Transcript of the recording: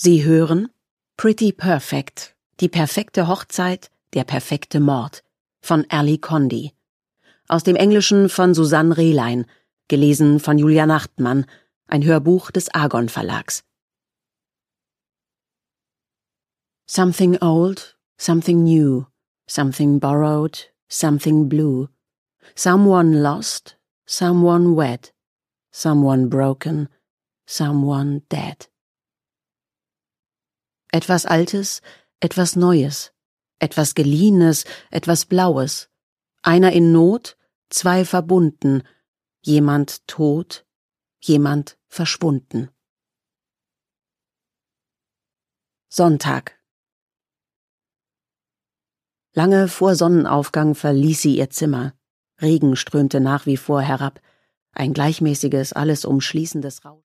Sie hören Pretty Perfect, die perfekte Hochzeit, der perfekte Mord von Ali Condi. Aus dem Englischen von Susanne Rehlein, gelesen von Julia Nachtmann, ein Hörbuch des Argon Verlags. Something old, something new, something borrowed, something blue, someone lost, someone wed, someone broken, someone dead. Etwas Altes, etwas Neues, etwas Geliehenes, etwas Blaues, einer in Not, zwei verbunden, jemand tot, jemand verschwunden. Sonntag. Lange vor Sonnenaufgang verließ sie ihr Zimmer. Regen strömte nach wie vor herab, ein gleichmäßiges, alles umschließendes Rauschen.